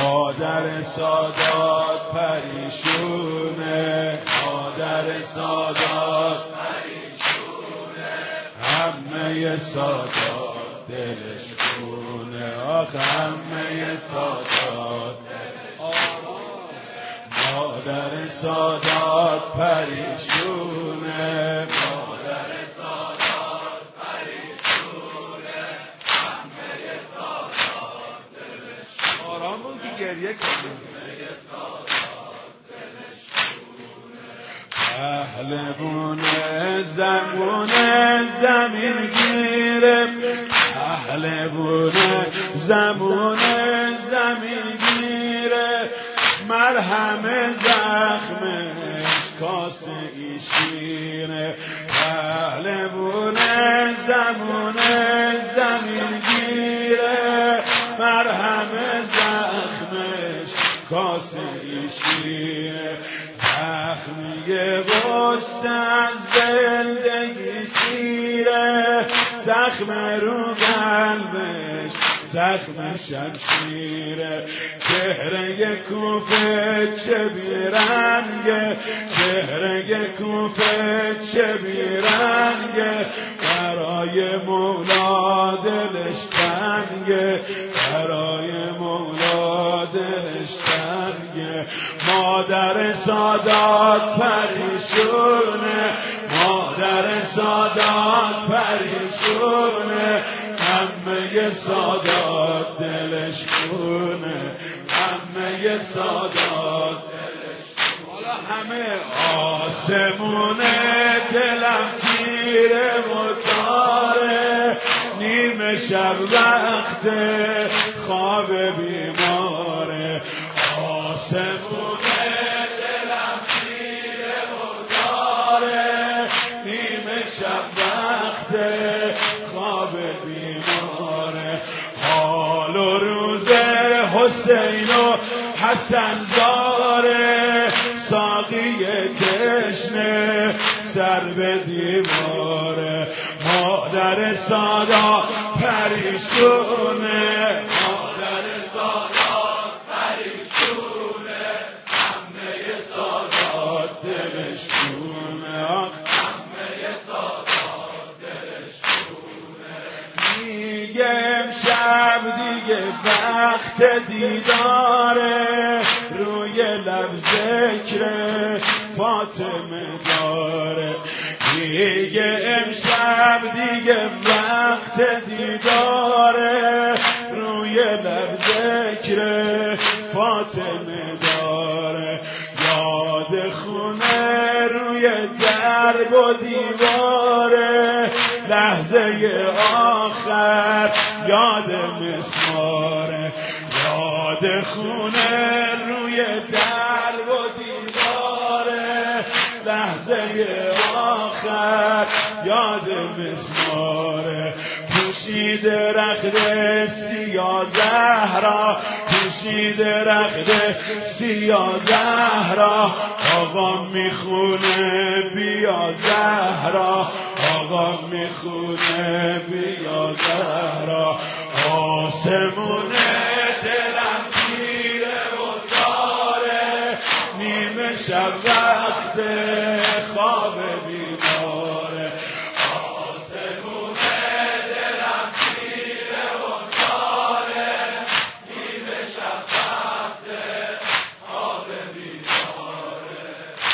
مادر سادات پریشونه، مادر سادات پریشونه، همه سادات دلش خونه، آخه همه سادات مادر سادات پریشونه، مادر سادات پریشونه، همه سادات دلش آرام بود که گریه کنیم. پهلوونه زمونه زمین گیره، پهلوونه زمونه زمین گیره، مرهم زخمش کاسه ای شیره، پهلوونه زمونه زمین گیره، مرهم زخمش کاسه ای شیره، زخمی غصه از زندگی سیره، زخم رو قلبش زخم شمشیره، چهره کوفه چه بیرنگه، چهره کوفه چه بیرنگه، برای مولا دلش تنگه، برای مولا دلش تنگه، مادر سادات پریشونه، مادر سادات پریشونه، همه سادات دلش خونه، همه سادات دلش خونه. حالا همه آسمونه دلم تیره متاره، نیمه شب وقت خواب بیماره، آسمونه دلم تیره متاره، نیمه شب وقت خواب بیماره، حال و روز حسین و حسن زاره، ساقی تشنه سر به دیواره، مادر سادات پریشونه، مادر سادات پریشونه، همه سادات دلش خونه، همه سادات دلش خونه، میگه امشب دیگه وقت دیداره، روی لب ذکر فاطمه داره، دیگه امشب دیگه وقت دیداره، روی لب ذکر فاطمه داره، یاد خونه روی درب و دیواره، لحظه آخر یاد مسماره، یاد خونه روی درب و دیواره، لحظه آخر یاد مسماره، پوشید رخت سیاه زهرا، پوشید رخت سیاه زهرا، آقا میخونه بیا زهرا، آقا میخونه بیا زهرا، آسمونه دلم تیره و تاره، نیمه شب وقت خواب بیماره، آسمونه دلم تیره و تاره، نیمه شب وقت خواب بیماره،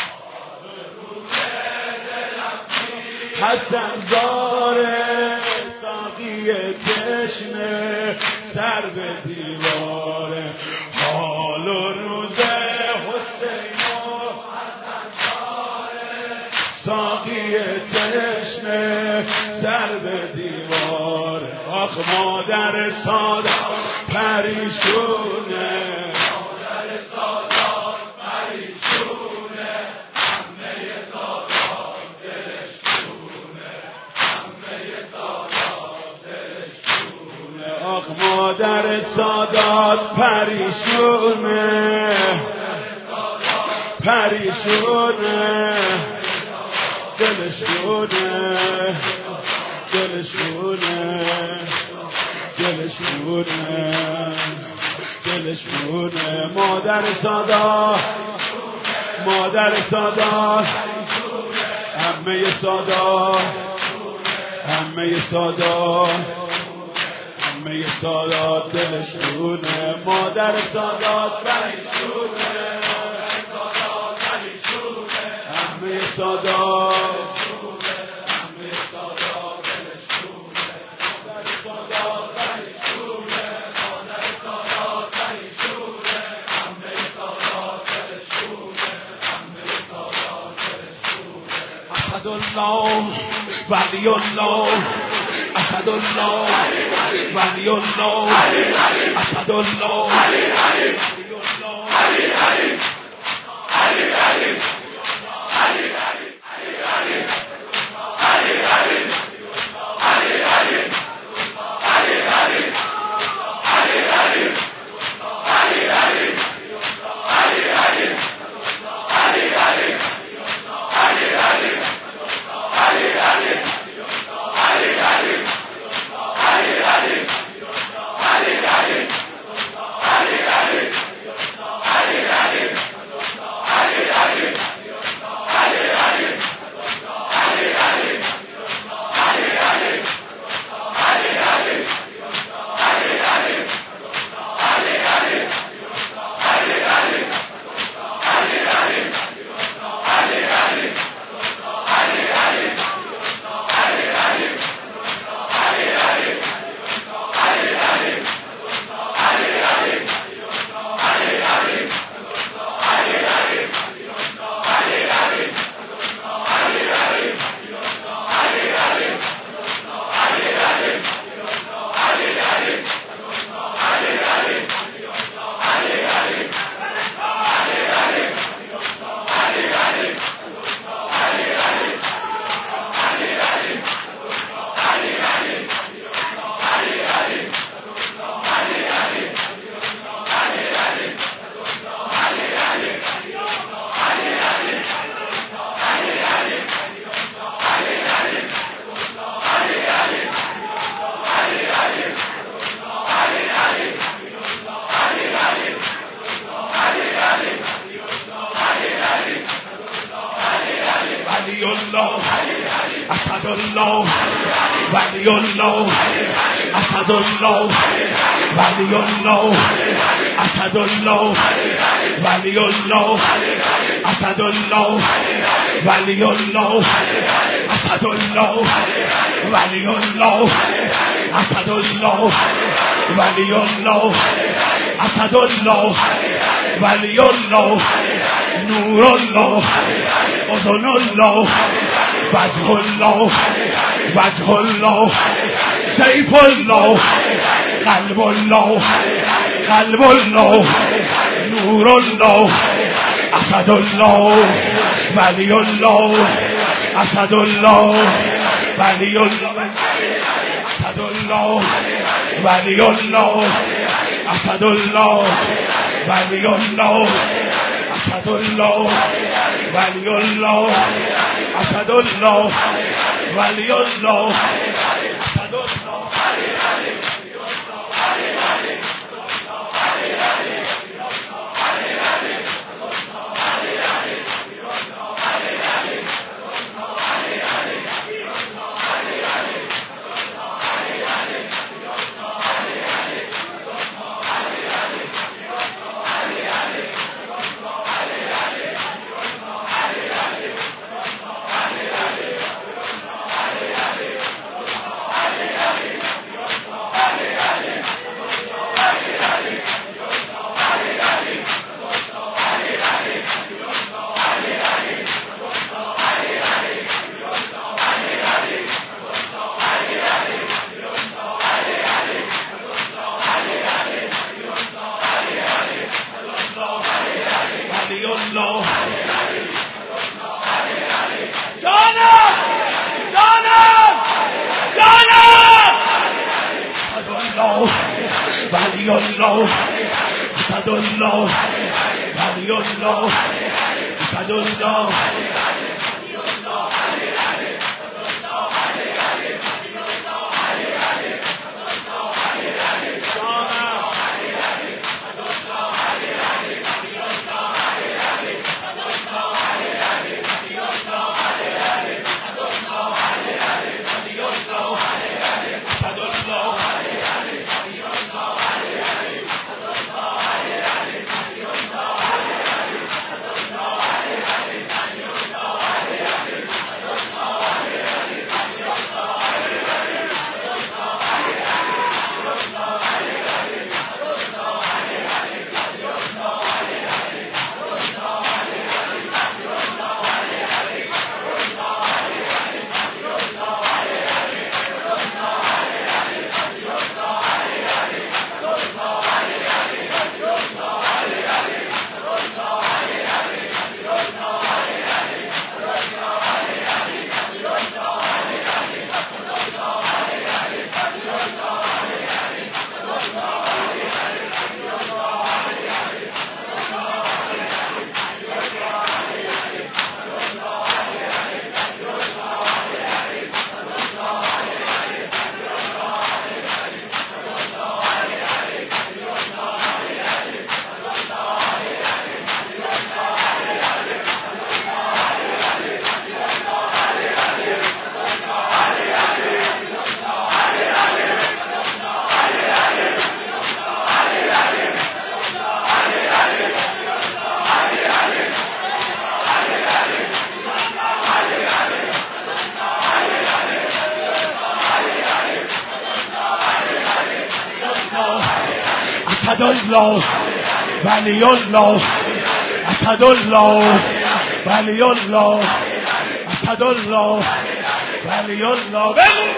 آسمونه دلم تیره حسن زاره، ساقی تشنه سر به دیواره، حال و روز حسین و حسن زاره، ساقی تشنه سر به دیواره، آخ مادر سادات پریشونه، مادر سادات پریشونه، همه سادات دلش خونه، همه سادات دلش خونه، آخ مادر سادات پریشونه، پریشونه، دلش خونه، دلش خونه، دلش خونه، دلشونه مادر سادات مادر سادات همه سادات همه سادات همه سادات دلشونه مادر سادات بریشونه همه سادات اسد الله ولی الله اسد الله ولی الله اسد الله اسد الله ولی الله اسد الله ولی الله اسد الله ولی الله اسد الله ولی الله اسد الله ولی الله اسد الله ولی الله اسد الله ولی الله نور الله اذن الله وجه الله وجه الله سیف الله قلب الله قلب الله نور الله اسد الله ولی الله اسد الله ولی الله اسد الله ولی الله اسد الله ولی الله اسد الله ولی الله اسد الله ولی الله اسد الله ولی الله اسد الله ولی الله اسد الله الله ولی الله اسد الله ولی الله اسد الله ولی الله.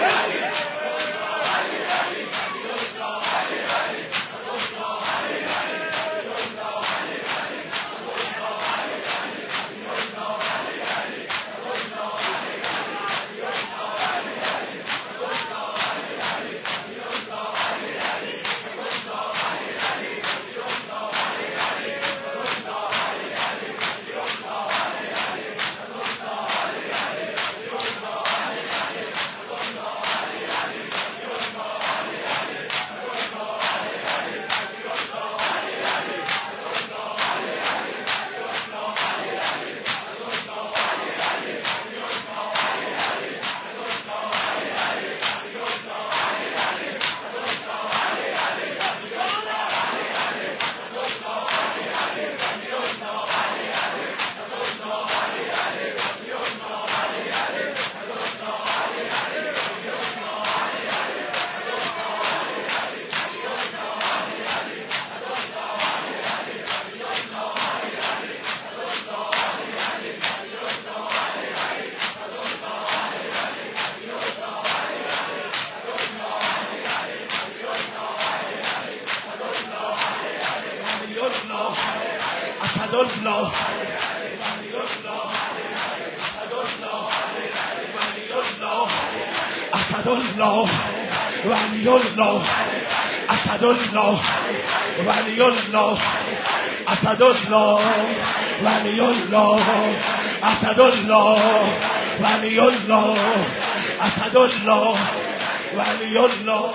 اسد الله ولی الله اسد الله ولی الله اسد الله ولی الله اسد الله ولی الله اسد الله ولی الله.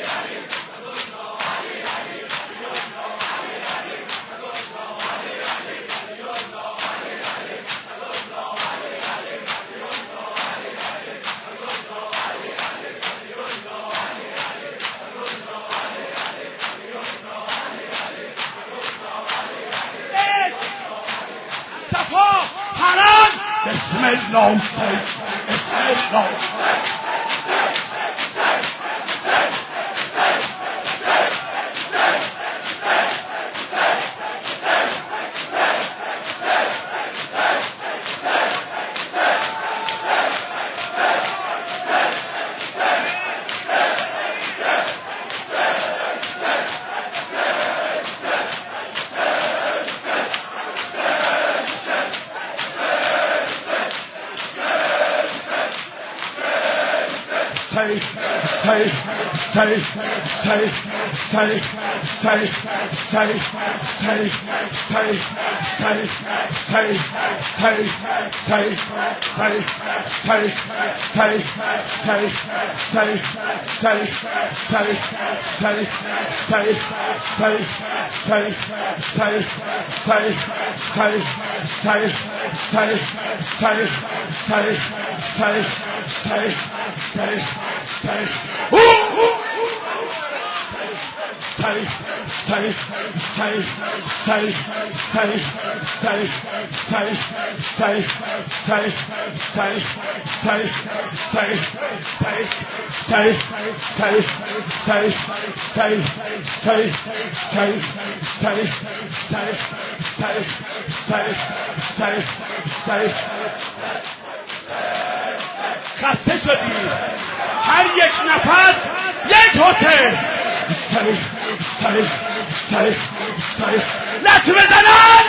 بسم الله بسم الله خسته شدی هر یک نفس یک هتل لط بزنن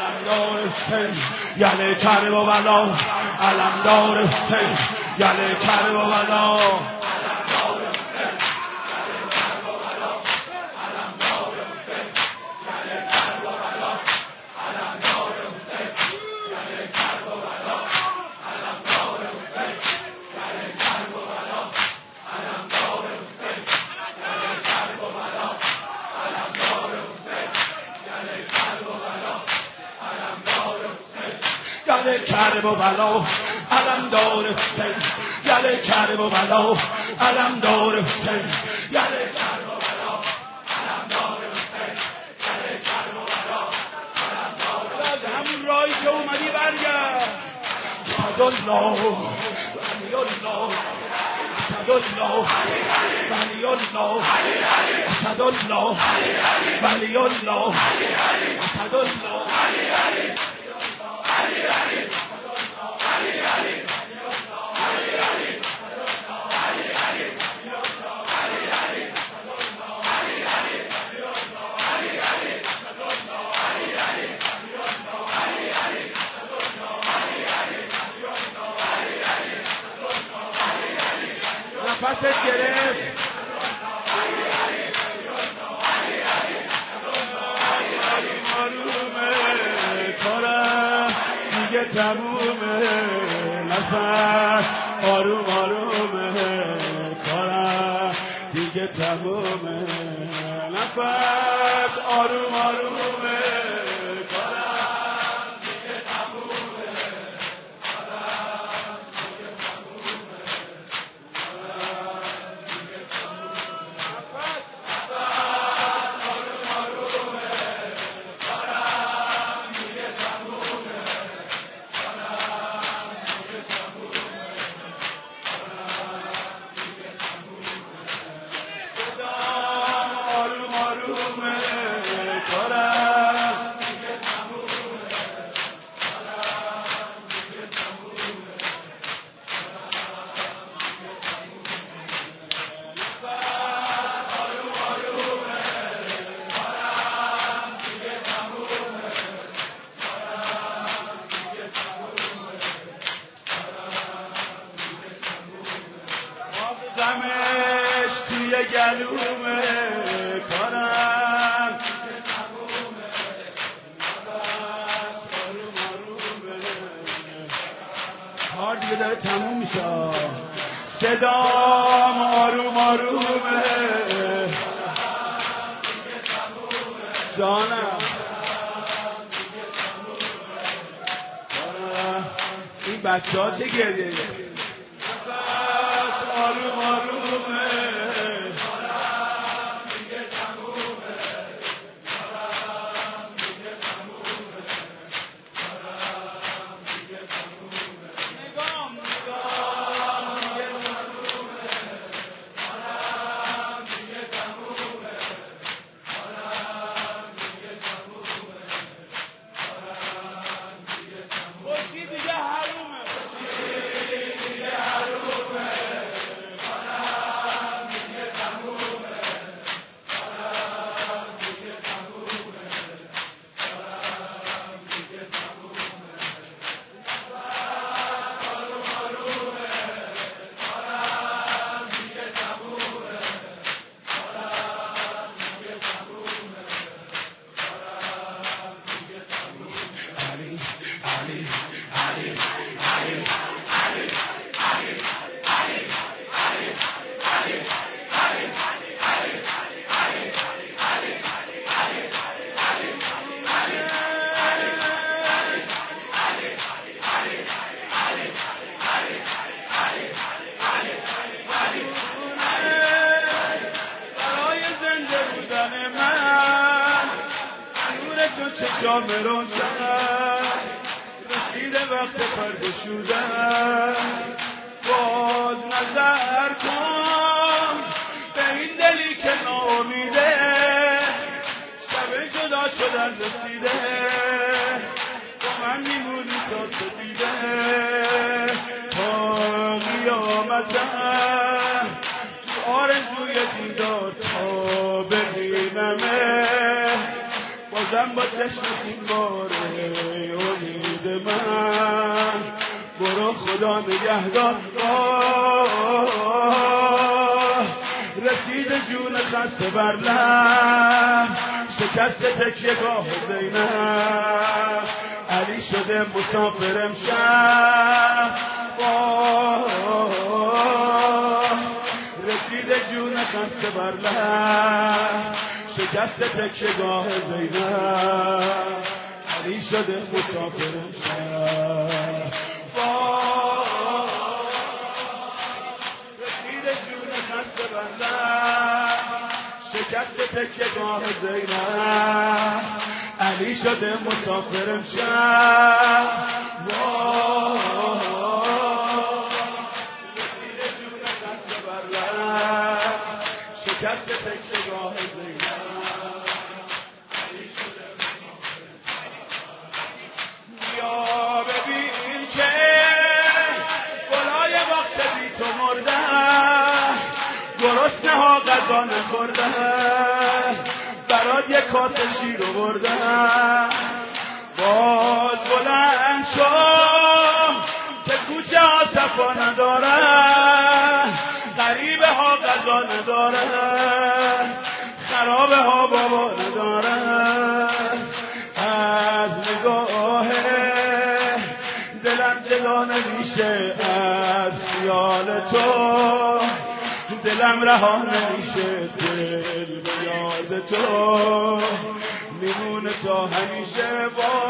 علمدار حسین یله کرب و بلا علمدار حسین یله کرب و بلا یله کرب و بلا علمدار حسین یله کرب و بلا علمدار حسین یله کرب و بلا علمدار حسین یله کرب و بلا علمدار از همون راهی که اومدی برگرد صدالله ولی الله صدالله ولی الله صدالله ولی الله صدالله نفست گرفت دیگه تمومه نفس آروم آرومه کارم دیگه تمومه نفس آروم آرومه کارم دیگه تمومه کارم دیگه تمومه کارم دیگه تمومه نفس آروم آرومه کارم دیگه تمومه دمش توی گلومه کارم کار دیگه داره تموم میشه صدام آروم آرومه جانم این بچه ها چه گریه آروم آرومه کارم دیگه تمومه کارم دیگه تمومه کارم دیگه تمومه نگام دیگه تمومه کارم دیگه تمومه کارم دیگه تمومه کارم دیگه تمومه خوشی دیگه حرومه خوشی دیگه حرومه چشام روشن رسیده وقت پر گشودن باز نظر کن به این دلی که ناامیده شب جدا شدن رسیده با من میمونی تا سپیده تا قیامتم آرزوی دیدار تا ببینمه با بازم با چشم این باره امید من برو خدا نگهدار رسید جون خسته بر لب شکست تکیه گاه زینب علی شده مسافر امشب رسید جون خسته بر لب شکست تکیه گاه زینب علی شده مسافر امشب رسید جون خسته بر لب شکست تکیه گاه زینب علی شده مسافر امشب رسید جون خسته بر لب شکست تکیه گاه زینب علی شده مسافر امشب بیا ببین که گلای باغچه بی تو مرده گرسنه ها غذا نخورده برات یک کاسه شیر آورده باز بلند شو که کوچه ها صفا نداره غریبه ها غذا نداره خرابه ها بابا نداره از نگاه دلم جدا نمیشه از خیال تو دلم رها نمیشه دل به یاد تو میمونه تا همیشه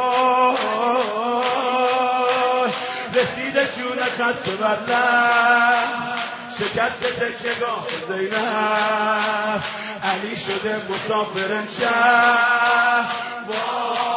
وای رسیده جون خسته بر لب شکست تکیه گاه زینب علی شده مسافر امشب